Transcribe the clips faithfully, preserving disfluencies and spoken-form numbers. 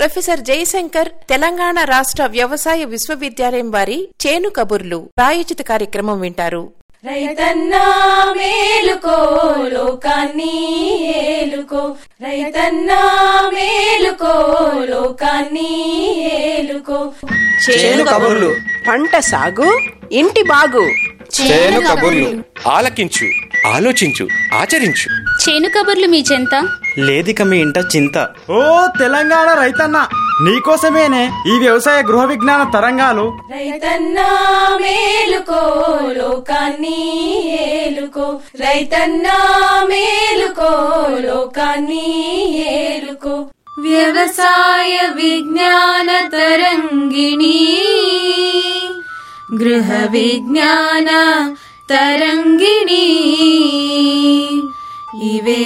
Professor Jayashankar Telangana రాష్ట్ర వ్యవసాయ విశ్వవిద్యాలయం వారి చేను కబుర్లు ప్రాయోజిత కార్యక్రమం వింటారు. రైతన్నా మేలుకో లోకాన్ని ఏలుకో, రైతన్నా మేలుకో లోకాన్ని ఏలుకో. చేను కబుర్లు, పంట సాగు, ఇంటి బాగు. చేను కబుర్లు ఆలకించు, ఆలోచించు, ఆచరించు. చేను కబుర్లు మీ చెంత లేదిక మీ ఇంట చింత. ఓ తెలంగాణ రైతన్న, నీకోసమేనే ఈ వ్యవసాయ గృహ విజ్ఞాన తరంగాలు. రైతన్నా మేలుకో లోకాన్ని ఏలుకో, రైతన్నా మేలుకో లోకాన్ని ఏలుకో. వ్యవసాయ విజ్ఞాన తరంగిణి, గృహ విజ్ఞాన తరంగిణి. ఇవే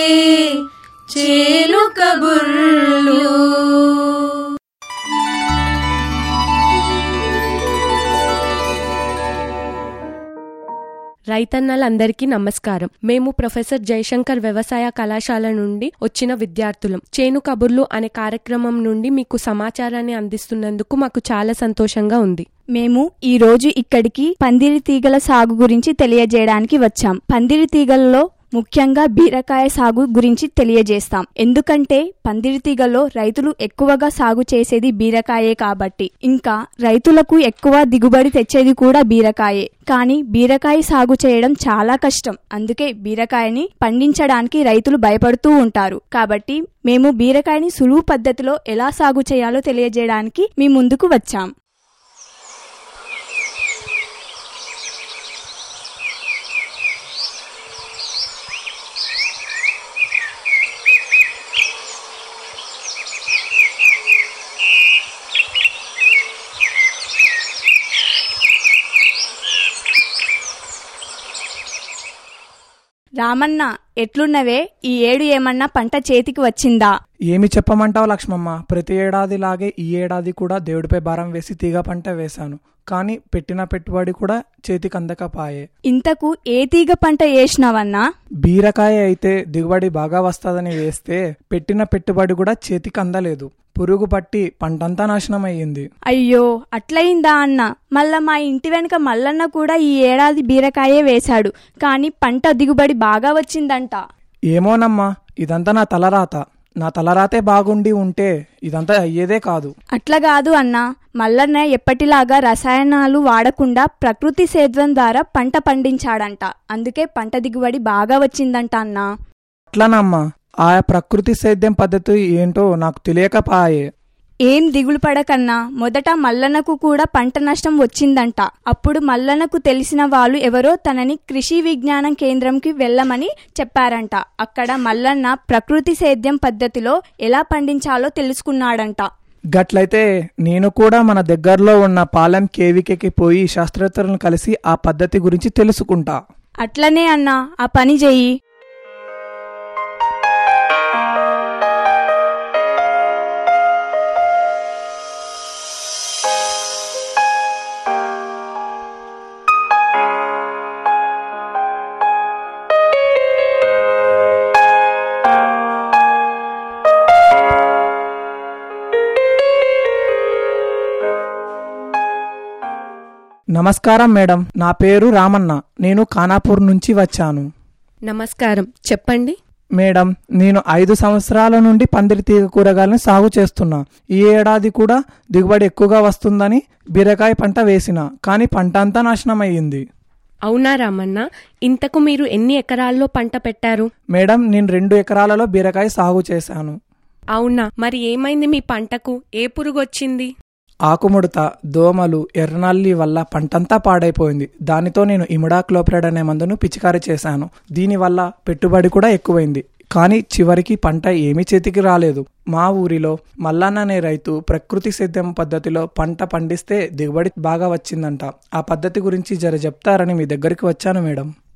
చేను కబుర్లు. రైతన్నలందరికీ నమస్కారం. మేము ప్రొఫెసర్ జయశంకర్ వ్యవసాయ కళాశాల నుండి వచ్చిన విద్యార్థులం. చేను కబుర్లు అనే కార్యక్రమం నుండి మీకు సమాచారాన్ని అందిస్తున్నందుకు మాకు చాలా సంతోషంగా ఉంది. మేము ఈ రోజు ఇక్కడికి పందిరి తీగల సాగు గురించి తెలియజేయడానికి వచ్చాం. పందిరి తీగలలో ముఖ్యంగా బీరకాయ సాగు గురించి తెలియజేస్తాం. ఎందుకంటే పందిరి తీగల్లో రైతులు ఎక్కువగా సాగు చేసేది బీరకాయే కాబట్టి. ఇంకా రైతులకు ఎక్కువ దిగుబడి తెచ్చేది కూడా బీరకాయే. కానీ బీరకాయ సాగు చేయడం చాలా కష్టం. అందుకే బీరకాయని పండించడానికి రైతులు భయపడుతూ ఉంటారు. కాబట్టి మేము బీరకాయని సులువు పద్ధతిలో ఎలా సాగు చేయాలో తెలియజేయడానికి మీ ముందుకు వచ్చాం. రామన్న, ఎట్లున్నవే? ఈ ఏడు ఏమన్నా పంట చేతికి వచ్చిందా? ఏమి చెప్పమంటావు లక్ష్మమ్మ, ప్రతి ఏడాది లాగే ఈ ఏడాది కూడా దేవుడిపై భారం వేసి తీగ పంట వేశాను. కానీ పెట్టిన పెట్టుబడి కూడా చేతికి అందకపాయే. ఇంతకు ఏ తీగ పంట వేసినావన్నా? బీరకాయ అయితే దిగుబడి బాగా వస్తుందని వేస్తే పెట్టిన పెట్టుబడి కూడా చేతికి అందలేదు. పురుగు పట్టి పంటంతా నాశనం అయ్యింది. అయ్యో, అట్లయిందా అన్న? మళ్ళా మా ఇంటి వెనుక మల్లన్న కూడా ఈ ఏడాది బీరకాయే వేశాడు. కానీ పంట దిగుబడి బాగా వచ్చిందంట. ఏమోనమ్మా, ఇదంతా నా తలరాత. నా తలరాతే బాగుండి ఉంటే ఇదంతా అయ్యేదే కాదు. అట్లా కాదు అన్న, మల్లన్న ఎప్పటిలాగా రసాయనాలు వాడకుండా ప్రకృతి సేద్యం ద్వారా పంట పండించాడంట. అందుకే పంట దిగుబడి బాగా వచ్చిందంట అన్నా. అట్లానమ్మా, ఆ ప్రకృతి సేద్యం పద్ధతి ఏంటో నాకు తెలియకపాయే. ఏం దిగులు పడకన్నా, మొదట మల్లన్నకు కూడా పంట నష్టం వచ్చిందంట. అప్పుడు మల్లన్నకు తెలిసిన వాళ్ళు ఎవరో తనని కృషి విజ్ఞానం కేంద్రంకి వెళ్ళమని చెప్పారంట. అక్కడ మల్లన్న ప్రకృతి సేద్యం పద్ధతిలో ఎలా పండించాలో తెలుసుకున్నాడంట. గట్లయితే నేను కూడా మన దగ్గరలో ఉన్న పాలెం కేవికేకి పోయి శాస్త్రవేత్తలను కలిసి ఆ పద్ధతి గురించి తెలుసుకుంటా. అట్లనే అన్నా, ఆ పని చెయ్యి. నమస్కారం మేడం, నా పేరు రామన్న. నేను ఖానాపూర్ నుంచి వచ్చాను. నమస్కారం, చెప్పండి. మేడం, నేను ఐదు సంవత్సరాల నుండి పందిరి తీగ కూరగాయలను సాగు చేస్తున్నా. ఈ ఏడాది కూడా దిగుబడి ఎక్కువగా వస్తుందని బీరకాయ పంట వేసిన, కానీ పంట అంతా నాశనం అయ్యింది. అవునా రామన్న, ఇంతకు మీరు ఎన్ని ఎకరాల్లో పంట పెట్టారు? మేడం, నేను రెండు ఎకరాలలో బీరకాయ సాగు చేశాను. అవునా, మరి ఏమైంది మీ పంటకు? ఏ పురుగు వచ్చింది? ఆకుముడత, దోమలు, ఎర్రనల్లి వల్ల పంటంతా పాడైపోయింది. దానితో నేను ఇమిడాక్లోప్రిడ్ అనే మందును పిచికారీ చేశాను. దీనివల్ల పెట్టుబడి కూడా ఎక్కువైంది. కానీ చివరికి పంట ఏమీ చేతికి రాలేదు. మా ఊరిలో మల్లన్న అనే రైతు ప్రకృతి సేద్యం పద్ధతిలో పంట పండిస్తే దిగుబడి బాగా వచ్చిందంట. ఆ పద్ధతి గురించి జర చెప్తారని మీ దగ్గరికి వచ్చాను మేడం.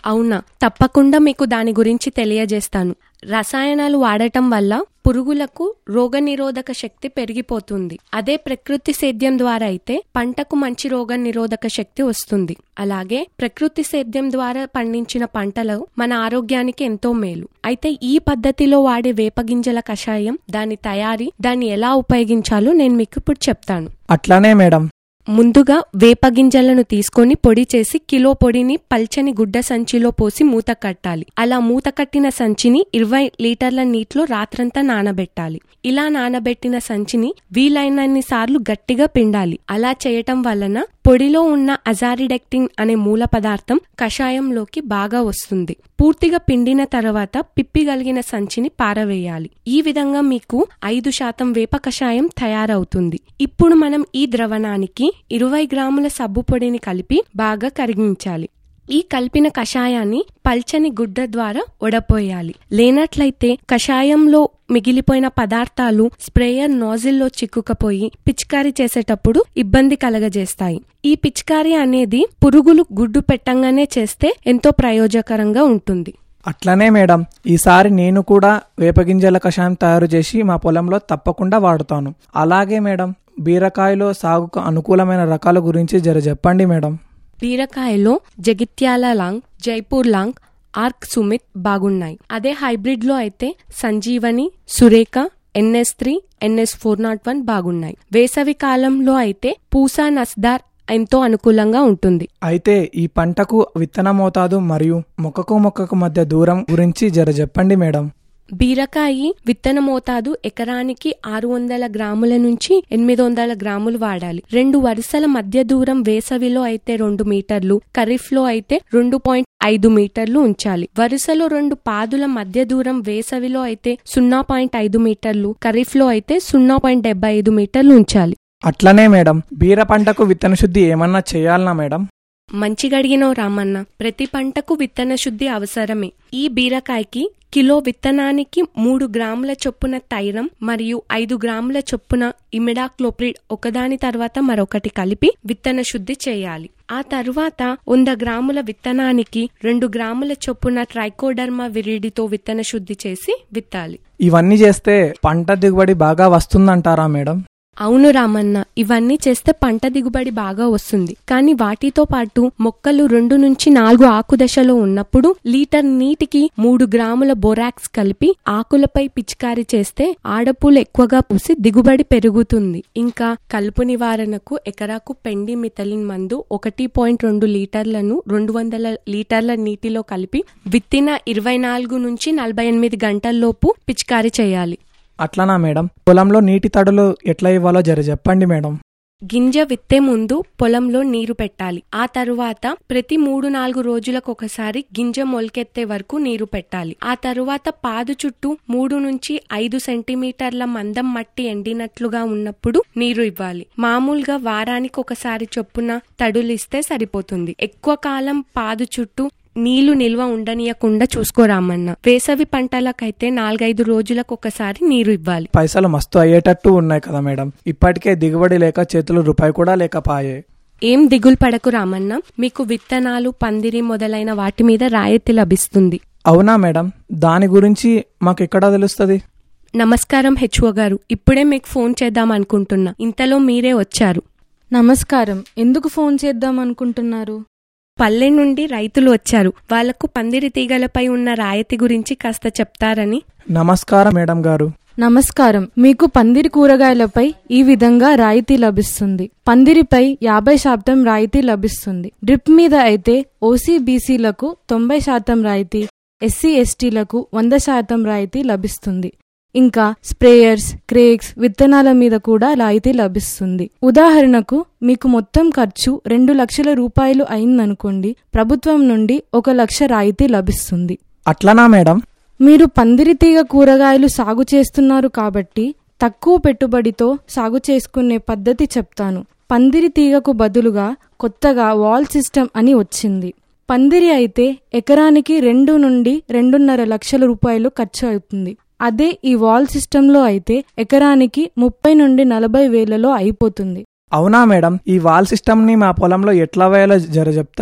అవునా, తప్పకుండా మీకు దాని గురించి తెలియజేస్తాను. రసాయనాలు వాడటం వల్ల పురుగులకు రోగనిరోధక శక్తి పెరిగిపోతుంది. అదే ప్రకృతి సేద్యం ద్వారా అయితే పంటకు మంచి రోగ నిరోధక శక్తి వస్తుంది. అలాగే ప్రకృతి సేద్యం ద్వారా పండించిన పంటలు మన ఆరోగ్యానికి ఎంతో మేలు. అయితే ఈ పద్ధతిలో వాడే వేపగింజల కషాయం, దాని తయారీ, దాన్ని ఎలా ఉపయోగించాలో నేను మీకు ఇప్పుడు చెప్తాను. అట్లానే మేడం. ముందుగా వేపగింజలను తీసుకొని పొడి చేసి కిలో పొడిని పల్చని గుడ్డ సంచిలో పోసి మూత కట్టాలి. అలా మూత కట్టిన సంచిని ఇరవై లీటర్ల నీటిలో రాత్రంతా నానబెట్టాలి. ఇలా నానబెట్టిన సంచిని వీలైనన్ని సార్లు గట్టిగా పిండాలి. అలా చేయటం వలన పొడిలో ఉన్న అజారిడెక్టిన్ అనే మూల పదార్థం కషాయంలోకి బాగా వస్తుంది. పూర్తిగా పిండిన తర్వాత పిప్పి కలిగిన సంచిని పారవేయాలి. ఈ విధంగా మీకు ఐదు శాతం వేప కషాయం తయారవుతుంది. ఇప్పుడు మనం ఈ ద్రవణానికి ఇరవై గ్రాముల సబ్బు పొడిని కలిపి బాగా కరిగించాలి. ఈ కలిపిన కషాయాన్ని పల్చని గుడ్డ ద్వారా వడపోయాలి. లేనట్లయితే కషాయంలో మిగిలిపోయిన పదార్థాలు స్ప్రేయర్ నాజిల్లో చిక్కుకపోయి పిచికారీ చేసేటప్పుడు ఇబ్బంది కలగజేస్తాయి. ఈ పిచికారీ అనేది పురుగులు గుడ్డు పెట్టంగానే చేస్తే ఎంతో ప్రయోజకరంగా ఉంటుంది. అట్లనే మేడం, ఈసారి నేను కూడా వేపగింజల కషాయం తయారు చేసి మా పొలంలో తప్పకుండా వాడుతాను. అలాగే మేడం, బీరకాయలో సాగుకు అనుకూలమైన రకాల గురించి జర చెప్పండి మేడం. బీరకాయలో జగిత్యాల లాంగ్, జైపూర్ లాంగ్, ఆర్క్ సుమిత్ బాగున్నాయి. అదే హైబ్రిడ్ లో అయితే Sanjeevani, Surekha, NS three, NS four naught one బాగున్నాయి. వేసవి కాలంలో అయితే పూసా నస్దార్ ఎంతో అనుకూలంగా ఉంటుంది. అయితే ఈ పంటకు విత్తన మోతాదు మరియు మొక్కకు మొక్కకు మధ్య దూరం గురించి జర చెప్పండి మేడం. బీరకాయ విత్తన మోతాదు ఎకరానికి ఆరు వందల గ్రాముల నుంచి ఎనిమిది వందల గ్రాములు వాడాలి. రెండు వరుసల మధ్య దూరం వేసవిలో అయితే రెండు మీటర్లు, ఖరీఫ్ లో అయితే రెండు పాయింట్ ఐదు మీటర్లు ఉంచాలి. వరుసలో రెండు పాదుల మధ్య దూరం వేసవిలో అయితే సున్నా పాయింట్ ఐదు మీటర్లు, ఖరీఫ్ లో అయితే సున్నా పాయింట్ డెబ్బై ఐదు మీటర్లు ఉంచాలి. అట్లనే మేడం, బీర పంటకు విత్తన శుద్ధి ఏమన్నా చేయాలనా మేడం? మంచిగా అడిగినావు రామన్న. ప్రతి పంటకు విత్తన శుద్ధి అవసరమే. ఈ బీరకాయకి కిలో విత్తనానికి మూడు గ్రాముల చొప్పున థైరం మరియు ఐదు గ్రాముల చొప్పున ఇమిడాక్లోప్రిడ్ ఒకదాని తర్వాత మరొకటి కలిపి విత్తన శుద్ధి చేయాలి. ఆ తర్వాత వంద గ్రాముల విత్తనానికి రెండు గ్రాముల చొప్పున ట్రైకోడర్మా విరిడితో విత్తన శుద్ధి చేసి విత్తాలి. ఇవన్నీ చేస్తే పంట దిగుబడి బాగా వస్తుందంటారా మేడం? అవును రామన్న, ఇవన్నీ చేస్తే పంట దిగుబడి బాగా వస్తుంది. కానీ వాటితో పాటు మొక్కలు రెండు నుంచి నాలుగు ఆకు దశలో ఉన్నప్పుడు లీటర్ నీటికి మూడు గ్రాముల బోరాక్స్ కలిపి ఆకులపై పిచికారీ చేస్తే ఆడపూలు ఎక్కువగా పూసి దిగుబడి పెరుగుతుంది. ఇంకా కలుపు నివారణకు ఎకరాకు పెండి మిథలిన్ మందు ఒకటి పాయింట్ రెండు లీటర్లను రెండు వందల లీటర్ల నీటిలో కలిపి విత్తిన ఇరవై నాలుగు నుంచి నలభై ఎనిమిది గంటల్లోపు పిచికారీ చేయాలి. అట్లనా మేడం? పొలంలో నీటి తడులు ఎట్లా ఇవ్వాలో జర చెప్పండి మేడం. గింజ విత్తే ముందు పొలంలో నీరు పెట్టాలి. ఆ తరువాత ప్రతి మూడు నాలుగు రోజులకు ఒకసారి గింజ మొలకెత్తే వరకు నీరు పెట్టాలి. ఆ తరువాత పాదు చుట్టూ మూడు నుంచి ఐదు సెంటీమీటర్ల మందం మట్టి ఎండినట్లుగా ఉన్నప్పుడు నీరు ఇవ్వాలి. మామూలుగా వారానికి ఒకసారి చొప్పున తడులిస్తే సరిపోతుంది. ఎక్కువ కాలం పాదు చుట్టూ నీళ్లు నిల్వ ఉండనీయకుండా చూసుకోరామన్న. వేసవి పంటలకైతే నాలుగైదు రోజులకు ఒకసారి నీరు ఇవ్వాలి. పైసలు మస్తు అయ్యేటట్టు ఉన్నాయి కదా మేడం. ఇప్పటికే దిగుబడి లేక చేతులు రూపాయి కూడా లేకపాయే. ఏం దిగులు పడకు రామన్న, మీకు విత్తనాలు, పందిరి మొదలైన వాటి మీద రాయితీ లభిస్తుంది. అవునా మేడం? దాని గురించి మాకు ఎక్కడ తెలుస్తుంది? నమస్కారం హెచ్ఓ గారు, ఇప్పుడే మీకు ఫోన్ చేద్దాం అనుకుంటున్నా, ఇంతలో మీరే వచ్చారు. నమస్కారం. ఎందుకు ఫోన్ చేద్దాం అనుకుంటున్నారు? పల్లె నుండి రైతులు వచ్చారు. వాళ్లకు పందిరి తీగలపై ఉన్న రాయితీ గురించి కాస్త చెప్తారని. నమస్కారం మేడం గారు. నమస్కారం. మీకు పందిరి కూరగాయలపై ఈ విధంగా రాయితీ లభిస్తుంది. పందిరిపై యాభై శాతం రాయితీ లభిస్తుంది. డ్రిప్ మీద అయితే ఓసీ బీసీలకు తొంభై శాతం రాయితీ, ఎస్సీ ఎస్టీలకు వంద శాతం రాయితీ లభిస్తుంది. ఇంకా స్ప్రేయర్స్, క్రేక్స్, విత్తనాల మీద కూడా రాయితీ లభిస్తుంది. ఉదాహరణకు మీకు మొత్తం ఖర్చు రెండు లక్షల రూపాయలు అయిందనుకోండి, ప్రభుత్వం నుండి ఒక లక్ష రాయితీ లభిస్తుంది. అట్లనా మేడం? మీరు పందిరి తీగ కూరగాయలు సాగు చేస్తున్నారు కాబట్టి తక్కువ పెట్టుబడితో సాగు చేసుకునే పద్ధతి చెప్తాను. పందిరి తీగకు బదులుగా కొత్తగా వాల్ సిస్టమ్ అని వచ్చింది. పందిరి అయితే ఎకరానికి రెండు నుండి రెండున్నర లక్షల రూపాయలు ఖర్చు అవుతుంది. అదే ఈ వాల్ సిస్టంలో అయితే ఎకరానికి ముప్పై నుండి నలభై వేలలో అయిపోతుంది. అవునా మేడం? ఈ వాల్ సిస్టమ్ ని మా పొలంలో ఎట్లా వేయాలో జర చెప్తారా?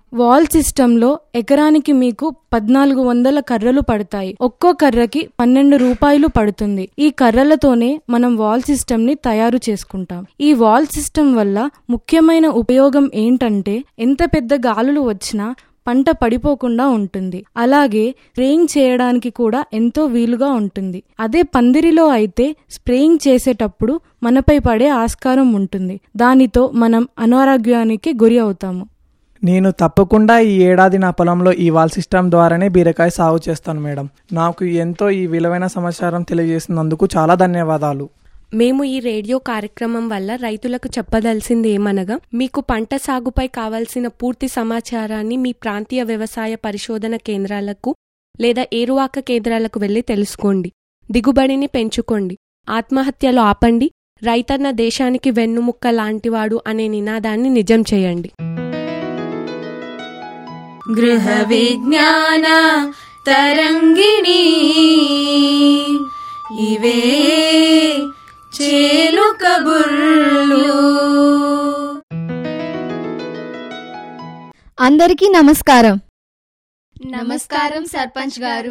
వాల్ సిస్టంలో ఎకరానికి మీకు పద్నాలుగు వందల కర్రలు పడతాయి. ఒక్కో కర్రకి పన్నెండు రూపాయలు పడుతుంది. ఈ కర్రలతోనే మనం వాల్ సిస్టమ్ ని తయారు చేసుకుంటాం. ఈ వాల్ సిస్టమ్ వల్ల ముఖ్యమైన ఉపయోగం ఏంటంటే ఎంత పెద్ద గాలులు వచ్చినా పంట పడిపోకుండా ఉంటుంది. అలాగే స్ప్రేయింగ్ చేయడానికి కూడా ఎంతో వీలుగా ఉంటుంది. అదే పందిరిలో అయితే స్ప్రేయింగ్ చేసేటప్పుడు మనపై పడే ఆస్కారం ఉంటుంది. దానితో మనం అనారోగ్యానికి గురి అవుతాము. నేను తప్పకుండా ఈ ఏడాది నా పొలంలో ఈ వాల్ సిస్టమ్ ద్వారానే బీరకాయ సాగు చేస్తాను మేడం. నాకు ఎంతో ఈ విలువైన సమాచారం తెలియజేసినందుకు చాలా ధన్యవాదాలు. మేము ఈ రేడియో కార్యక్రమం వల్ల రైతులకు చెప్పదలసింది ఏమనగా, మీకు పంట సాగుపై కావాల్సిన పూర్తి సమాచారాన్ని మీ ప్రాంతీయ వ్యవసాయ పరిశోధన కేంద్రాలకు లేదా ఏరువాక కేంద్రాలకు వెళ్లి తెలుసుకోండి. దిగుబడిని పెంచుకోండి, ఆత్మహత్యలు ఆపండి, రైతన్న దేశానికి వెన్నుముక్క లాంటివాడు అనే నినాదాన్ని నిజం చేయండి. గృహ విజ్ఞాన తరంగిణి ఇవే చేను కబుర్లు. అందరికీ నమస్కారం. నమస్కారం సర్పంచ్ గారు.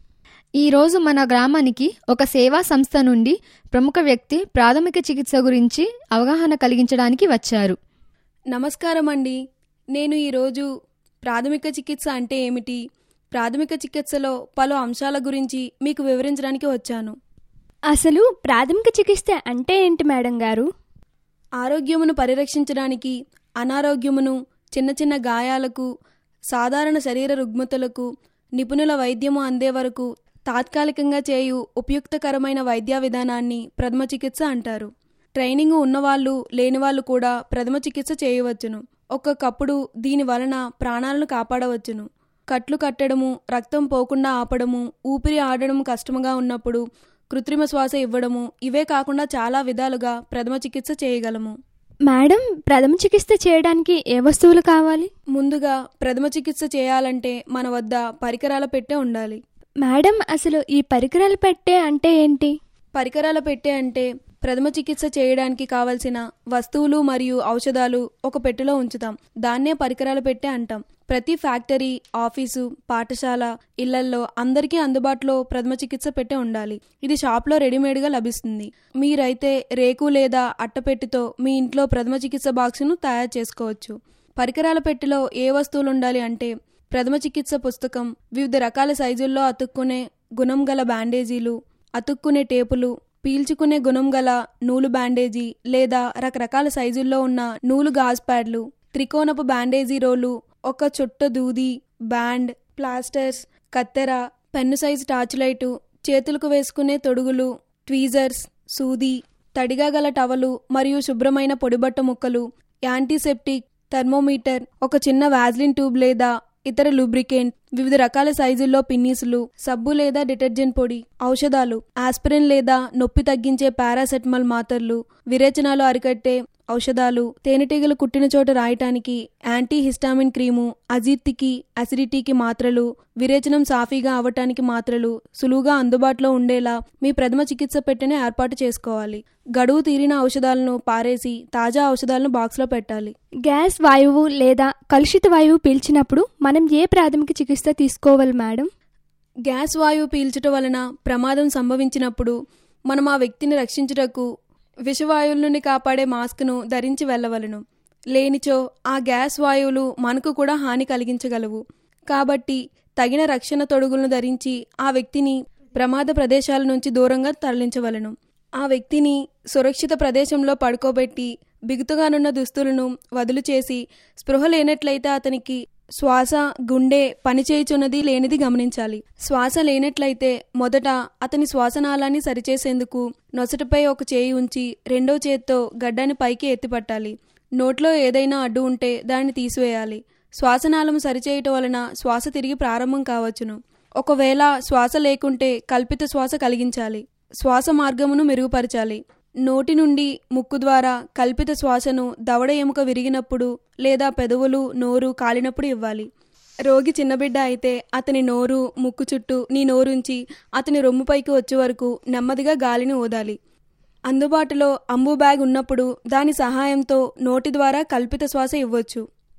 ఈరోజు మన గ్రామానికి ఒక సేవా సంస్థ నుండి ప్రముఖ వ్యక్తి ప్రాథమిక చికిత్స గురించి అవగాహన కలిగించడానికి వచ్చారు. నమస్కారం అండి. నేను ఈరోజు ప్రాథమిక చికిత్స అంటే ఏమిటి, ప్రాథమిక చికిత్సలో పలు అంశాల గురించి మీకు వివరించడానికి వచ్చాను. అసలు ప్రాథమిక చికిత్స అంటే ఏంటి మేడం గారు? ఆరోగ్యమును పరిరక్షించడానికి, అనారోగ్యమును, చిన్న చిన్న గాయాలకు, సాధారణ శరీర రుగ్మతలకు నిపుణుల వైద్యము అందే వరకు తాత్కాలికంగా చేయు ఉపయుక్తకరమైన వైద్య విధానాన్ని ప్రథమ చికిత్స అంటారు. ట్రైనింగ్ ఉన్నవాళ్ళు లేనివాళ్ళు కూడా ప్రథమ చికిత్స చేయవచ్చును. ఒక్కొక్కప్పుడు దీని వలన ప్రాణాలను కాపాడవచ్చును. కట్లు కట్టడము, రక్తం పోకుండా ఆపడము, ఊపిరి ఆడడం కష్టముగా ఉన్నప్పుడు కృత్రిమ శ్వాస ఇవ్వడము, ఇవే కాకుండా చాలా విధాలుగా ప్రథమ చికిత్స చేయగలము. మేడం, ప్రథమ చికిత్స చేయడానికి ఏ వస్తువులు కావాలి? ముందుగా ప్రథమ చికిత్స చేయాలంటే మన వద్ద పరికరాల పెట్టె ఉండాలి. మేడం, అసలు ఈ పరికరాల పెట్టె అంటే ఏంటి? పరికరాల పెట్టె అంటే ప్రథమ చికిత్స చేయడానికి కావలసిన వస్తువులు మరియు ఔషధాలు ఒక పెట్టెలో ఉంచుతాం. దాన్నే పరికరాల పెట్టె అంటాం. ప్రతి ఫ్యాక్టరీ, ఆఫీసు, పాఠశాల, ఇళ్లల్లో అందరికీ అందుబాటులో ప్రథమ చికిత్స పెట్టె ఉండాలి. ఇది షాప్లో రెడీమేడ్గా లభిస్తుంది. మీరైతే రేకు లేదా అట్టపెట్టెతో మీ ఇంట్లో ప్రథమ చికిత్స బాక్సును తయారు చేసుకోవచ్చు. పరికరాల పెట్టెలో ఏ వస్తువులు ఉండాలి అంటే ప్రథమ చికిత్స పుస్తకం, వివిధ రకాల సైజుల్లో అతుక్కునే గుణం గల బ్యాండేజీలు, అతుక్కునే టేపులు, పీల్చుకునే గుణం గల నూలు బ్యాండేజీ లేదా రకరకాల సైజుల్లో ఉన్న నూలు గాజ్ ప్యాడ్లు, త్రికోణపు బ్యాండేజీ రోలు, ఒక చుట్ట దూది, బ్యాండ్, ప్లాస్టర్స్, కత్తెర, పెన్ను సైజు టార్చ్ లైటు, చేతులకు వేసుకునే తొడుగులు, ట్వీజర్స్, సూది, తడిగా గల టవలు మరియు శుభ్రమైన పొడిబట్ట ముక్కలు, యాంటీసెప్టిక్, థర్మోమీటర్, ఒక చిన్న వాజ్లిన్ ట్యూబ్ లేదా ఇతర లూబ్రికెంట్, వివిధ రకాల సైజుల్లో పిన్నీసులు, సబ్బు లేదా డిటర్జెంట్ పొడి, ఔషధాలు, ఆస్పిరిన్ లేదా నొప్పి తగ్గించే పారాసెటమాల్ మాత్రలు, విరేచనాలు అరికట్టే ఔషధాలు, తేనెటీగలు కుట్టిన చోట రాయటానికి యాంటీ హిస్టామిన్ క్రీము, అజీర్తికి, అసిడిటీకి మాత్రలు, విరేచనం సాఫీగా అవటానికి మాత్రలు సులువుగా అందుబాటులో ఉండేలా మీ ప్రథమ చికిత్స పెట్టెని ఏర్పాటు చేసుకోవాలి. గడువు తీరిన ఔషధాలను పారేసి తాజా ఔషధాలను బాక్స్లో పెట్టాలి. గ్యాస్ వాయువు లేదా కలుషిత వాయువు పీల్చినప్పుడు మనం ఏ ప్రాథమిక చికిత్స తీసుకోవాలి మేడం? గ్యాస్ వాయువు పీల్చటం వలన ప్రమాదం సంభవించినప్పుడు మనం ఆ వ్యక్తిని రక్షించుటకు విషవాయువుల నుండి కాపాడే మాస్క్ను ధరించి వెళ్ళవలను. లేనిచో ఆ గ్యాస్ వాయువులు మనకు కూడా హాని కలిగించగలవు. కాబట్టి తగిన రక్షణ తొడుగులను ధరించి ఆ వ్యక్తిని ప్రమాద ప్రదేశాల నుంచి దూరంగా తరలించవలను. ఆ వ్యక్తిని సురక్షిత ప్రదేశంలో పడుకోబెట్టి బిగుతుగానున్న దుస్తులను వదులు చేసి స్పృహ లేనట్లయితే అతనికి శ్వాస, గుండె పనిచేయుచున్నది లేనిది గమనించాలి. శ్వాస లేనట్లయితే మొదట అతని శ్వాసనాళాన్ని సరిచేసేందుకు నొసటిపై ఒక చేయి ఉంచి రెండో చేత్తో గడ్డాన్ని పైకి ఎత్తిపట్టాలి. నోట్లో ఏదైనా అడ్డు ఉంటే దాన్ని తీసివేయాలి. శ్వాసనాళం సరిచేయటం వలన శ్వాస తిరిగి ప్రారంభం కావచ్చును. ఒకవేళ శ్వాస లేకుంటే కల్పిత శ్వాస కలిగించాలి. శ్వాస మార్గమును మెరుగుపరచాలి. నోటి నుండి ముక్కు ద్వారా కల్పిత శ్వాసను దవడ ఎముక విరిగినప్పుడు లేదా పెదవులు, నోరు కాలినప్పుడు ఇవ్వాలి. రోగి చిన్నబిడ్డ అయితే అతని నోరు, ముక్కు చుట్టూ నీ నోరుంచి అతని రొమ్ముపైకి వచ్చే వరకు నెమ్మదిగా గాలిని ఊదాలి. అందుబాటులో అంబు బ్యాగ్ ఉన్నప్పుడు దాని సహాయంతో నోటి ద్వారా కల్పిత శ్వాస ఇవ్వచ్చు.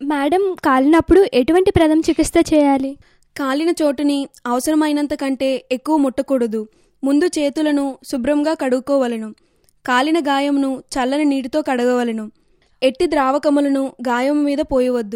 మేడం, కాలినప్పుడు ఎటువంటి ప్రథమ చికిత్స చేయాలి? కాలిన చోటుని అవసరమైనంత కంటే ఎక్కువ ముట్టకూడదు. ముందు చేతులను శుభ్రంగా కడుక్కోవలను. కాలిన గాయమును చల్లని నీటితో కడగవలను. ఎట్టి ద్రావకములను గాయం మీద పోయవద్దు.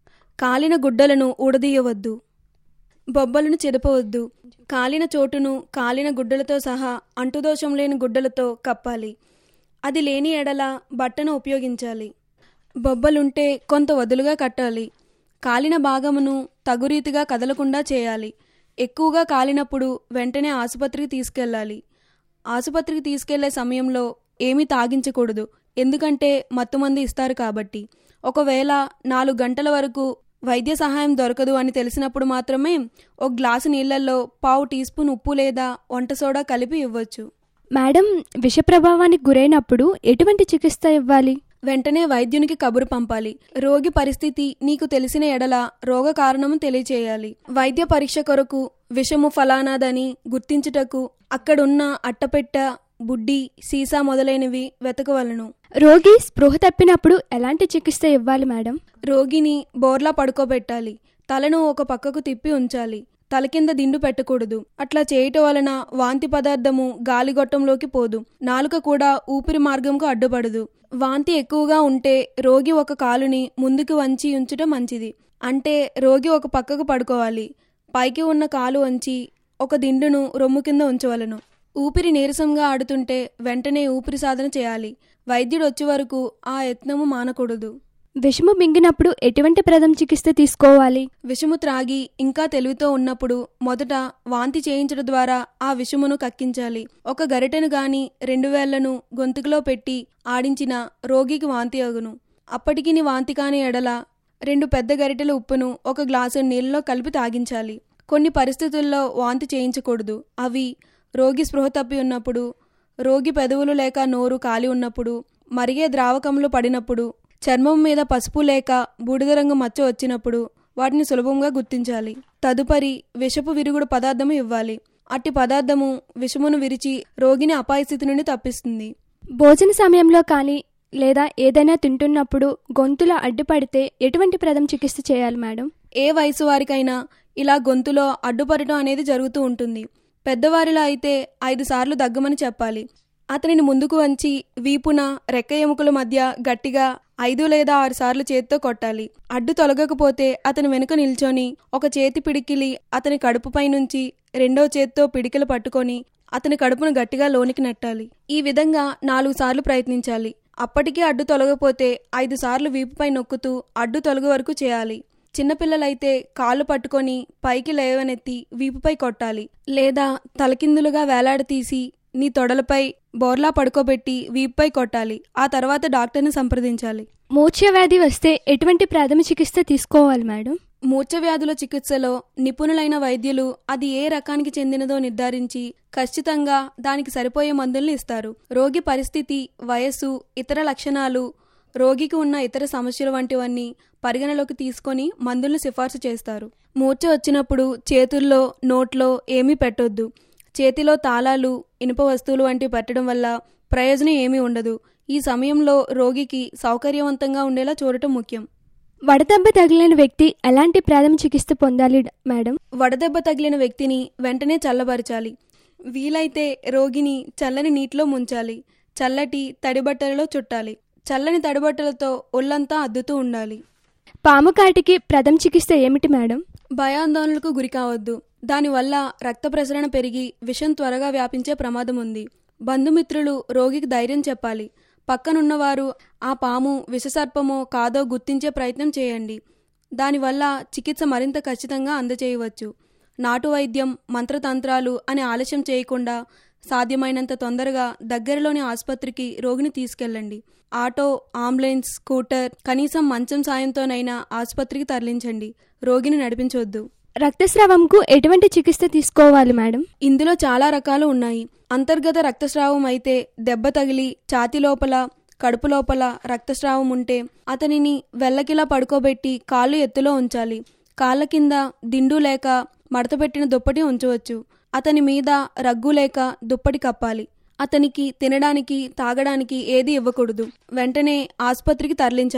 కాలిన గుడ్డలను ఊడదీయవద్దు. బొబ్బలను చెదపవద్దు. కాలిన చోటును కాలిన గుడ్డలతో సహా అంటుదోషం లేని గుడ్డలతో కప్పాలి. అది లేని ఎడల బట్టను ఉపయోగించాలి. బొబ్బలుంటే కొంత వదులుగా కట్టాలి. కాలిన భాగమును తగురీతిగా కదలకుండా చేయాలి. ఎక్కువగా కాలినప్పుడు వెంటనే ఆసుపత్రికి తీసుకెళ్ళాలి. ఆసుపత్రికి తీసుకెళ్లే సమయంలో ఏమీ తాగించకూడదు, ఎందుకంటే మత్తుమందు ఇస్తారు కాబట్టి. ఒకవేళ నాలుగు గంటల వరకు వైద్య సహాయం దొరకదు అని తెలిసినప్పుడు మాత్రమే ఒక గ్లాసు నీళ్లలో పావు టీ స్పూన్ ఉప్పు లేదా వంట సోడా కలిపి ఇవ్వచ్చు. మేడం, విష ప్రభావానికి గురైనప్పుడు ఎటువంటి చికిత్స ఇవ్వాలి? వెంటనే వైద్యునికి కబురు పంపాలి. రోగి పరిస్థితి నీకు తెలిసిన ఎడల రోగ కారణము తెలియచేయాలి. వైద్య పరీక్ష కొరకు విషము ఫలానాదని గుర్తించుటకు అక్కడున్న అట్టపెట్ట, బుడ్డి, సీసా మొదలైనవి వెతకవలను. రోగి స్పృహ తప్పినప్పుడు ఎలాంటి చికిత్స ఇవ్వాలి మేడం? రోగిని బోర్లా పడుకోబెట్టాలి. తలను ఒక పక్కకు తిప్పి ఉంచాలి. తల కింద దిండు పెట్టకూడదు. అట్లా చేయటం వలన వాంతి పదార్థము గాలిగొట్టంలోకి పోదు. నాలుక కూడా ఊపిరి మార్గంకు అడ్డుపడదు. వాంతి ఎక్కువగా ఉంటే రోగి ఒక కాలుని ముందుకు వంచి ఉంచటం మంచిది. అంటే రోగి ఒక పక్కకు పడుకోవాలి. పైకి ఉన్న కాలు వంచి ఒక దిండును రొమ్ము కింద ఉంచవలను. ఊపిరి నీరసంగా ఆడుతుంటే వెంటనే ఊపిరి సాధన చేయాలి. వైద్యుడు వచ్చే వరకు ఆ యత్నము మానకూడదు. విషము మింగినప్పుడు ఎటువంటి ప్రథమ చికిత్స తీసుకోవాలి? విషము త్రాగి ఇంకా తెలివితో ఉన్నప్పుడు మొదట వాంతి చేయించడం ద్వారా ఆ విషమును కక్కించాలి. ఒక గరిటెను గాని రెండు వేళ్లను గొంతుకులో పెట్టి ఆడించిన రోగికి వాంతి అగును. అప్పటికి వాంతి కాని ఎడల రెండు పెద్ద గరిటెల ఉప్పును ఒక గ్లాసు నీళ్ళలో కలిపి తాగించాలి. కొన్ని పరిస్థితుల్లో వాంతి చేయించకూడదు. అవి రోగి స్పృహ తప్పి ఉన్నప్పుడు, రోగి పెదవులు లేక నోరు కాలి ఉన్నప్పుడు, మరిగే ద్రావకంలో పడినప్పుడు, చర్మం మీద పసుపు లేక బూడిద రంగు మచ్చ వచ్చినప్పుడు వాటిని సులభంగా గుర్తించాలి. తదుపరి విషపు విరుగుడు పదార్థము ఇవ్వాలి. అట్టి పదార్థము విషమును విరిచి రోగిని అపాయస్థితి నుండి తప్పిస్తుంది. భోజన సమయంలో కానీ లేదా ఏదైనా తింటున్నప్పుడు గొంతులో అడ్డుపడితే ఎటువంటి ప్రథమ చికిత్స చేయాలి మేడం? ఏ వయసు వారికైనా ఇలా గొంతులో అడ్డుపడటం అనేది జరుగుతూ ఉంటుంది. పెద్దవారిలో అయితే ఐదు సార్లు దగ్గమని చెప్పాలి. అతనిని ముందుకు వంచి వీపున రెక్క ఎముకల మధ్య గట్టిగా ఐదు లేదా ఆరు సార్లు చేతితో కొట్టాలి. అడ్డు తొలగకపోతే అతని వెనుక నిల్చొని ఒక చేతి పిడికిలి అతని కడుపుపై నుంచి రెండో చేత్తో పిడికిలు పట్టుకొని అతని కడుపును గట్టిగా లోనికి నెట్టాలి. ఈ విధంగా నాలుగు సార్లు ప్రయత్నించాలి. అప్పటికీ అడ్డు తొలగపోతే ఐదు సార్లు వీపుపై నొక్కుతూ అడ్డు తొలగ వరకు చేయాలి. చిన్నపిల్లలైతే కాళ్ళు పట్టుకొని పైకి లేవనెత్తి వీపుపై కొట్టాలి. లేదా తలకిందులుగా వేలాడతీసి నీ తొడలపై బోర్లా పడుకోబెట్టి వీపుపై కొట్టాలి. ఆ తర్వాత డాక్టర్ని సంప్రదించాలి. మూర్ఛవ్యాధి వస్తే ఎటువంటి ప్రథమ చికిత్స తీసుకోవాలి మేడం? మూర్ఛవ్యాధుల చికిత్సలో నిపుణులైన వైద్యులు అది ఏ రకానికి చెందినదో నిర్ధారించి ఖచ్చితంగా దానికి సరిపోయే మందుల్ని ఇస్తారు. రోగి పరిస్థితి, వయస్సు, ఇతర లక్షణాలు, రోగికి ఉన్న ఇతర సమస్యలు వంటివన్నీ పరిగణలోకి తీసుకొని మందులను సిఫార్సు చేస్తారు. మూర్ఛ వచ్చినప్పుడు చేతుల్లో, నోట్లో ఏమీ పెట్టొద్దు. చేతిలో తాళాలు, ఇనుప వస్తువులు వంటివి పెట్టడం వల్ల ప్రయోజనం ఏమీ ఉండదు. ఈ సమయంలో రోగికి సౌకర్యవంతంగా ఉండేలా చూడటం ముఖ్యం. వడదెబ్బ తగిలిన వ్యక్తి ఎలాంటి ప్రథమ చికిత్స పొందాలి మేడం? వడదెబ్బ తగిలిన వ్యక్తిని వెంటనే చల్లబరచాలి. వీలైతే రోగిని చల్లని నీటిలో ముంచాలి. చల్లటి తడిబట్టలలో చుట్టాలి. చల్లని తడిబట్టలతో ఒళ్ళంతా అద్దుతూ ఉండాలి. పాము కాటికి ప్రథమ చికిత్స ఏమిటి మేడం? భయాందోళనలకు గురి కావద్దు. దానివల్ల రక్త ప్రసరణ పెరిగి విషం త్వరగా వ్యాపించే ప్రమాదం ఉంది. బంధుమిత్రులు రోగికి ధైర్యం చెప్పాలి. పక్కనున్నవారు ఆ పాము విషసర్పమో కాదో గుర్తించే ప్రయత్నం చేయండి. దానివల్ల చికిత్స మరింత ఖచ్చితంగా అందజేయవచ్చు. నాటు వైద్యం, మంత్రతంత్రాలు అని ఆలస్యం చేయకుండా సాధ్యమైనంత తొందరగా దగ్గరలోని ఆసుపత్రికి రోగిని తీసుకెళ్ళండి. ఆటో, అంబులెన్స్, స్కూటర్, కనీసం మంచం సాయంతోనైనా ఆసుపత్రికి తరలించండి. రోగిని నడిపించొద్దు. రక్తస్రావంకు ఎటువంటి చికిత్స తీసుకోవాలి మేడం? ఇందులో చాలా రకాలు ఉన్నాయి. అంతర్గత రక్తస్రావం అయితే దెబ్బ తగిలి ఛాతీ లోపల, కడుపు లోపల రక్తస్రావం ఉంటే అతనిని వెల్లకిలా పడుకోబెట్టి కాళ్ళు ఎత్తులో ఉంచాలి. కాళ్ళ కింద దిండు లేక మడతపెట్టిన దుప్పటి ఉంచవచ్చు. అతని మీద రగ్గు లేక దుప్పటి కప్పాలి. అతనికి తినడానికి, తాగడానికి ఏది ఇవ్వకూడదు. వెంటనే ఆసుపత్రికి తరలించాలి.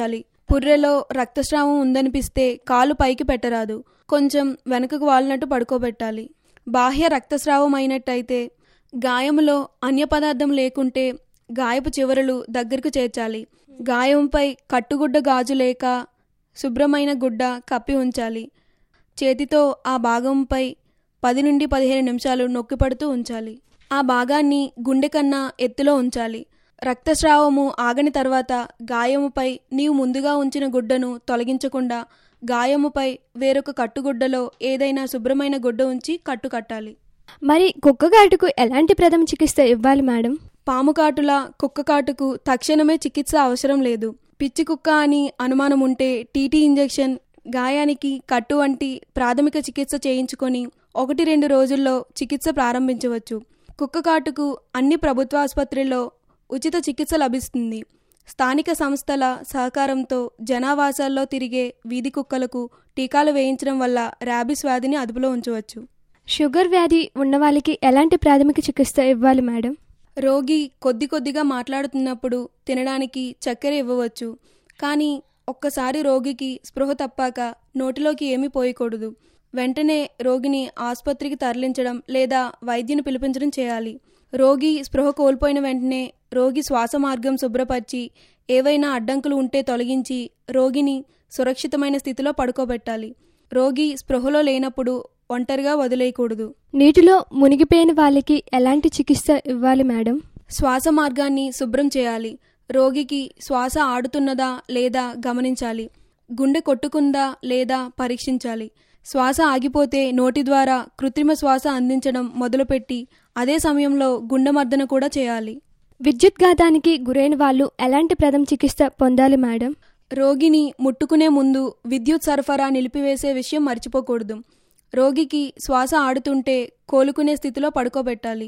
పుర్రెలో రక్తస్రావం ఉందనిపిస్తే కాలు పైకి పెట్టరాదు, కొంచెం వెనుకకు వాలినట్టు పడుకోబెట్టాలి. బాహ్య రక్తస్రావం అయినట్టయితే గాయములో అన్య పదార్థం లేకుంటే గాయపు చివరలు దగ్గరకు చేర్చాలి. గాయంపై కట్టుగుడ్డ గాజు లేక శుభ్రమైన గుడ్డ కప్పి ఉంచాలి. చేతితో ఆ భాగంపై పది నుండి పదిహేను నిమిషాలు నొక్కిపడుతూ ఉంచాలి. ఆ భాగాన్ని గుండె కన్నా ఎత్తులో ఉంచాలి. రక్తస్రావము ఆగని తర్వాత గాయముపై నీవు ముందుగా ఉంచిన గుడ్డను తొలగించకుండా గాయముపై వేరొక కట్టుగుడ్డలో ఏదైనా శుభ్రమైన గుడ్డ ఉంచి కట్టు కట్టాలి. మరి కుక్కకాటుకు ఎలాంటి ప్రథమ చికిత్స ఇవ్వాలి మేడం? పాము కాటుల కుక్క కాటుకు తక్షణమే చికిత్స అవసరం లేదు. పిచ్చి కుక్క అని అనుమానం ఉంటే టీటీ ఇంజెక్షన్, గాయానికి కట్టు వంటి ప్రాథమిక చికిత్స చేయించుకొని ఒకటి రెండు రోజుల్లో చికిత్స ప్రారంభించవచ్చు. కుక్క కాటుకు అన్ని ప్రభుత్వ ఆసుపత్రుల్లో ఉచిత చికిత్స లభిస్తుంది. స్థానిక సంస్థల సహకారంతో జనావాసాల్లో తిరిగే వీధి కుక్కలకు టీకాలు వేయించడం వల్ల ర్యాబిస్ వ్యాధిని అదుపులో ఉంచవచ్చు. షుగర్ వ్యాధి ఉన్నవాళ్ళకి ఎలాంటి ప్రాథమిక చికిత్స ఇవ్వాలి మేడం? రోగి కొద్ది కొద్దిగా మాట్లాడుతున్నప్పుడు తినడానికి చక్కెర ఇవ్వవచ్చు. కానీ ఒక్కసారి రోగికి స్పృహ తప్పాక నోటిలోకి ఏమీ పోయకూడదు. వెంటనే రోగిని ఆసుపత్రికి తరలించడం లేదా వైద్యుని పిలిపించడం చేయాలి. రోగి స్పృహ కోల్పోయిన వెంటనే రోగి శ్వాస మార్గం శుభ్రపరిచి ఏవైనా అడ్డంకులు ఉంటే తొలగించి రోగిని సురక్షితమైన స్థితిలో పడుకోబెట్టాలి. రోగి స్పృహలో లేనప్పుడు ఒంటరిగా వదిలేయకూడదు. నీటిలో మునిగిపోయిన వాళ్ళకి ఎలాంటి చికిత్స ఇవ్వాలి మేడం? శ్వాస మార్గాన్ని శుభ్రం చేయాలి. రోగికి శ్వాస ఆడుతున్నదా లేదా గమనించాలి. గుండె కొట్టుకుందా లేదా పరీక్షించాలి. శ్వాస ఆగిపోతే నోటి ద్వారా కృత్రిమ శ్వాస అందించడం మొదలుపెట్టి అదే సమయంలో గుండె మర్దన కూడా చేయాలి. విద్యుద్ఘాతానికి గురైన వాళ్ళు ఎలాంటి ప్రథమ చికిత్స పొందాలి మేడం? రోగిని ముట్టుకునే ముందు విద్యుత్ సరఫరా నిలిపివేసే విషయం మర్చిపోకూడదు. రోగికి శ్వాస ఆడుతుంటే కోలుకునే స్థితిలో పడుకోబెట్టాలి.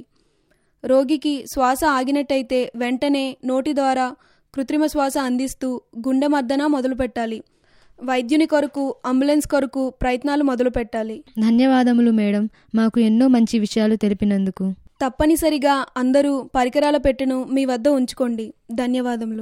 రోగికి శ్వాస ఆగినట్టయితే వెంటనే నోటి ద్వారా కృత్రిమ శ్వాస అందిస్తూ గుండె మర్దన మొదలుపెట్టాలి. వైద్యుని కొరకు అంబులెన్స్ కొరకు ప్రయత్నాలు మొదలుపెట్టాలి. ధన్యవాదములు మేడం, మాకు ఎన్నో మంచి విషయాలు తెలిపినందుకు. తప్పనిసరిగా అందరూ పరికరాల పెట్టెను మీ వద్ద ఉంచుకోండి. ధన్యవాదములు.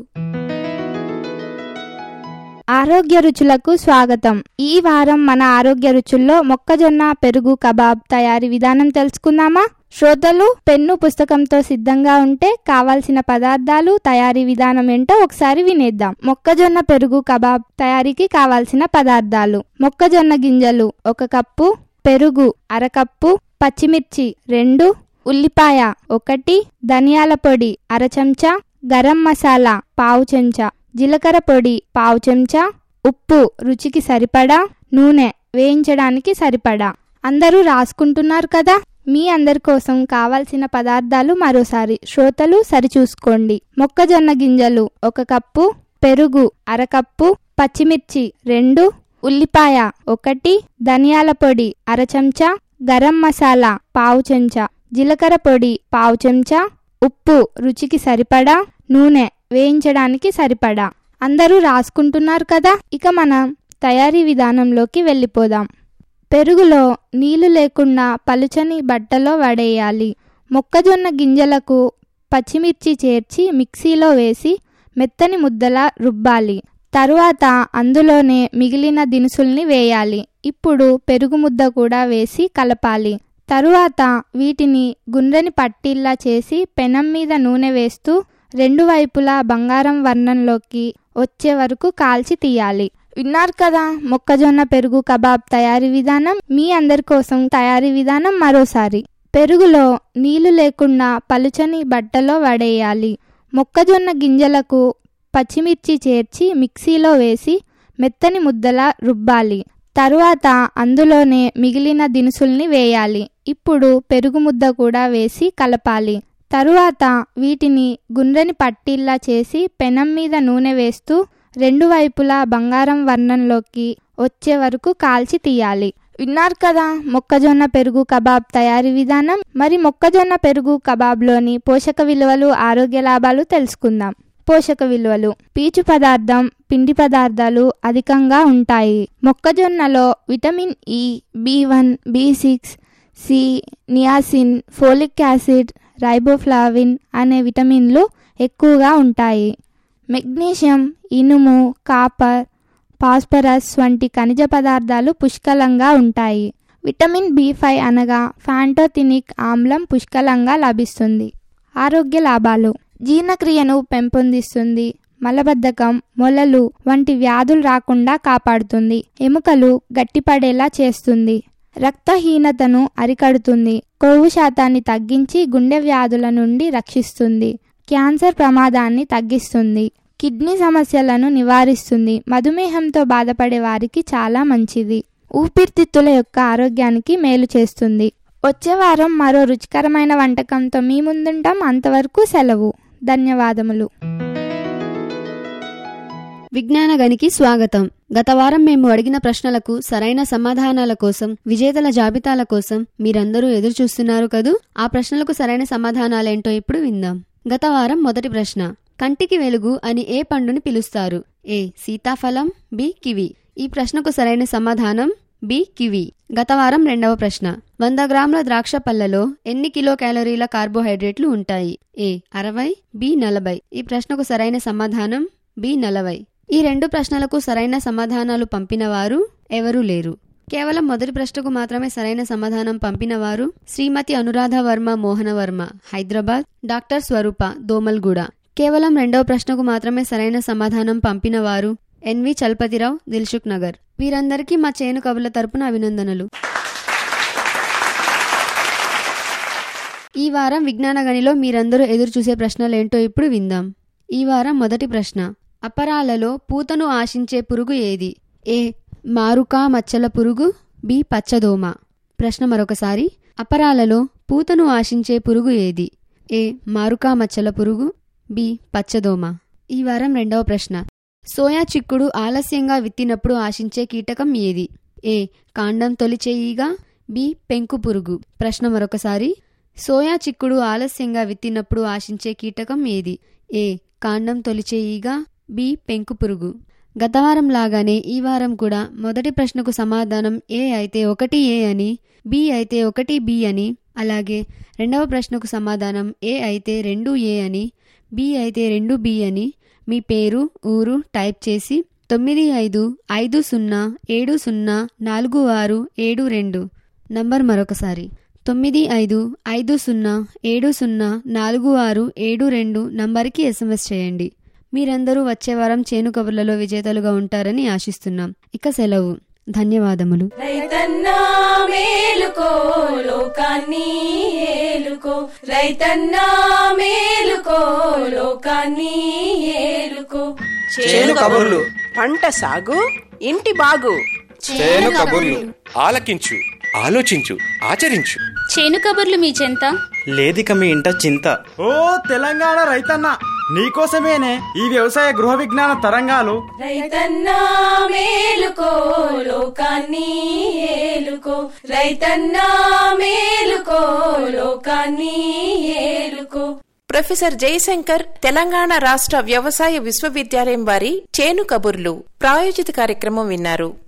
ఆరోగ్య రుచులకు స్వాగతం. ఈ వారం మన ఆరోగ్య రుచుల్లో మొక్కజొన్న పెరుగు కబాబ్ తయారీ విధానం తెలుసుకుందామా? శ్రోతలు పెన్ను పుస్తకంతో సిద్ధంగా ఉంటే కావాల్సిన పదార్థాలు తయారీ విధానం ఏంటో ఒకసారి వినేద్దాం. మొక్కజొన్న పెరుగు కబాబ్ తయారీకి కావాల్సిన పదార్థాలు: మొక్కజొన్న గింజలు ఒక కప్పు, పెరుగు అరకప్పు, పచ్చిమిర్చి రెండు, ఉల్లిపాయ ఒకటి, ధనియాల పొడి అర చెంచా, గరం మసాలా పావు చెంచా, జీలకర్ర పొడి పావు చెంచా, ఉప్పు రుచికి సరిపడా, నూనె వేయించడానికి సరిపడా. అందరూ రాసుకుంటున్నారు కదా? మీ అందరి కోసం కావాల్సిన పదార్థాలు మరోసారి శ్రోతలు సరిచూసుకోండి. మొక్కజొన్న గింజలు ఒక కప్పు, పెరుగు అరకప్పు, పచ్చిమిర్చి రెండు, ఉల్లిపాయ ఒకటి, ధనియాల పొడి అర చెంచా, గరం మసాలా పావు చెంచా, జీలకర్ర పొడి పావు చెంచా, ఉప్పు రుచికి సరిపడా, నూనె వేయించడానికి సరిపడా. అందరూ రాసుకుంటున్నారు కదా? ఇక మనం తయారీ విధానంలోకి వెళ్ళిపోదాం. పెరుగులో నీళ్లు లేకుండా పలుచని బట్టలో వడేయాలి. మొక్కజొన్న గింజలకు పచ్చిమిర్చి చేర్చి మిక్సీలో వేసి మెత్తని ముద్దలా రుబ్బాలి. తరువాత అందులోనే మిగిలిన దినుసుల్ని వేయాలి. ఇప్పుడు పెరుగు ముద్ద కూడా వేసి కలపాలి. తరువాత వీటిని గుండ్రని పట్టీల్లా చేసి పెనం మీద నూనె వేస్తూ రెండు వైపులా బంగారం వర్ణంలోకి వచ్చే వరకు కాల్చి తీయాలి. విన్నారు కదా మొక్కజొన్న పెరుగు కబాబ్ తయారీ విధానం. మీ అందరి కోసం తయారీ విధానం మరోసారి. పెరుగులో నీళ్లు లేకుండా పలుచని బట్టలో వడేయాలి. మొక్కజొన్న గింజలకు పచ్చిమిర్చి చేర్చి మిక్సీలో వేసి మెత్తని ముద్దలా రుబ్బాలి. తరువాత అందులోనే మిగిలిన దినుసుల్ని వేయాలి. ఇప్పుడు పెరుగు ముద్ద కూడా వేసి కలపాలి. తరువాత వీటిని గుండ్రని పట్టీల్లా చేసి పెనం మీద నూనె వేస్తూ రెండు వైపులా బంగారం వర్ణంలోకి వచ్చే వరకు కాల్చి తీయాలి. విన్నారు కదా మొక్కజొన్న పెరుగు కబాబ్ తయారీ విధానం. మరి మొక్కజొన్న పెరుగు కబాబ్లోని పోషక విలువలు, ఆరోగ్య లాభాలు తెలుసుకుందాం. పోషక విలువలు: పీచు పదార్థం, పిండి పదార్థాలు అధికంగా ఉంటాయి. మొక్కజొన్నలో vitamin E, B one, B six, C, niacin, folic acid, riboflavin అనే విటమిన్లు ఎక్కువగా ఉంటాయి. మెగ్నీషియం, ఇనుము, కాపర్, ఫాస్ఫరస్ వంటి ఖనిజ పదార్థాలు పుష్కలంగా ఉంటాయి. విటమిన్ బి ఫైవ్ అనగా ఫ్యాంటోథెనిక్ ఆమ్లం పుష్కలంగా లభిస్తుంది. ఆరోగ్య లాభాలు: జీర్ణక్రియను పెంపొందిస్తుంది, మలబద్ధకం, మొలలు వంటి వ్యాధులు రాకుండా కాపాడుతుంది, ఎముకలు గట్టిపడేలా చేస్తుంది, రక్తహీనతను అరికడుతుంది, కొవ్వు శాతాన్ని తగ్గించి గుండె వ్యాధుల నుండి రక్షిస్తుంది, క్యాన్సర్ ప్రమాదాన్ని తగ్గిస్తుంది, కిడ్నీ సమస్యలను నివారిస్తుంది, మధుమేహంతో బాధపడే వారికి చాలా మంచిది, ఊపిరితిత్తుల యొక్క ఆరోగ్యానికి మేలు చేస్తుంది. వచ్చే వారం మరో రుచికరమైన వంటకంతో మీ ముందుంటాం. అంతవరకు సెలవు. ధన్యవాదములు. విజ్ఞాన గనికి స్వాగతం. గత వారం మేము అడిగిన ప్రశ్నలకు సరైన సమాధానాల కోసం, విజేతల జాబితాల కోసం మీరందరూ ఎదురు చూస్తున్నారు కదూ. ఆ ప్రశ్నలకు సరైన సమాధానాలేంటో ఇప్పుడు విందాం. గత వారం మొదటి ప్రశ్న: కంటికి వెలుగు అని ఏ పండుని పిలుస్తారు? ఏ సీతాఫలం, బి కివి. ఈ ప్రశ్నకు సరైన సమాధానం బి కివి. గత వారం రెండవ ప్రశ్న: వంద గ్రాముల ద్రాక్ష పళ్లలో ఎన్ని కిలో క్యాలరీల కార్బోహైడ్రేట్లు ఉంటాయి? ఏ అరవై, బి నలభై. ఈ ప్రశ్నకు సరైన సమాధానం బి నలభై. ఈ రెండు ప్రశ్నలకు సరైన సమాధానాలు పంపినవారు ఎవరూ లేరు. కేవలం మొదటి ప్రశ్నకు మాత్రమే సరైన సమాధానం పంపినవారు శ్రీమతి అనురాధ వర్మ మోహనవర్మ, హైదరాబాద్, డాక్టర్ స్వరూప, దోమల్గూడ. కేవలం రెండవ ప్రశ్నకు మాత్రమే సరైన సమాధానం పంపినవారు ఎన్వి చలపతిరావు, దిల్సుఖ్ నగర్. వీరందరికీ మా చేను కబుర్ల తరపున అభినందనలు. ఈ వారం విజ్ఞాన గనిలో మీరందరూ ఎదురు చూసే ప్రశ్నలేంటో ఇప్పుడు విందాం. ఈ వారం మొదటి ప్రశ్న: అపరాలలో పూతను ఆశించే పురుగు ఏది? ఏ మారుకా మచ్చల పురుగు, బి పచ్చదోమ. ప్రశ్న మరొకసారి: అపరాలలో పూతను ఆశించే పురుగు ఏది? ఏ మారుకా మచ్చల పురుగు, బి పచ్చదోమ. ఈ వారం రెండవ ప్రశ్న: సోయా చిక్కుడు ఆలస్యంగా విత్తినప్పుడు ఆశించే కీటకం ఏది? ఏ కాండం తొలిచే ఈగ, బి పెంకు పురుగు. ప్రశ్న మరొకసారి: సోయా చిక్కుడు ఆలస్యంగా విత్తినప్పుడు ఆశించే కీటకం ఏది? ఏ కాండం తొలిచే ఈగ, బి పెంకు పురుగు. గత వారం లాగానే ఈ వారం కూడా మొదటి ప్రశ్నకు సమాధానం ఏ అయితే ఒకటి ఏ అని, బి అయితే ఒకటి బి అని, అలాగే రెండవ ప్రశ్నకు సమాధానం ఏ అయితే రెండు ఏ అని, బి అయితే రెండు బి అని మీ పేరు, ఊరు టైప్ చేసి తొమ్మిది ఐదు ఐదు సున్నా ఏడు సున్నా నాలుగు ఆరు ఏడు రెండు నంబర్ మరొకసారి తొమ్మిది ఐదు ఐదు సున్నా ఏడు సున్నా నాలుగు ఆరు ఏడు రెండు నంబర్కి ఎస్ఎంఎస్ చేయండి. మీరందరూ వచ్చే వారం చేను కబుర్లలో విజేతలుగా ఉంటారని ఆశిస్తున్నాం. ఇక సెలవు. ధన్యవాదములు. రైతన్నా మేలుకో లోకాన్ని ఏలుకో, రైతన్నా మేలుకో లోకాన్ని ఏలుకో. చేను కబుర్లు, పంట సాగు, ఇంటి బాగు. చేను కబుర్లు ఆలకించు, ఆలోచించు, ఆచరించు. చేను కబుర్లు మీ చెంత లేదిక మీ ఇంట చింత. ఓ తెలంగాణ రైతన్న, నీకోసమేనే ఈ వ్యవసాయ గృహ విజ్ఞాన తరంగాలు. రైతన్నా మేలుకో లోకాన్ని ఏలుకో, రైతన్నా మేలుకో లోకాన్ని ఏలుకో. ప్రొఫెసర్ జయశంకర్ తెలంగాణ రాష్ట్ర వ్యవసాయ విశ్వవిద్యాలయం వారి చేను కబుర్లు ప్రాయోజిత కార్యక్రమం విన్నారు.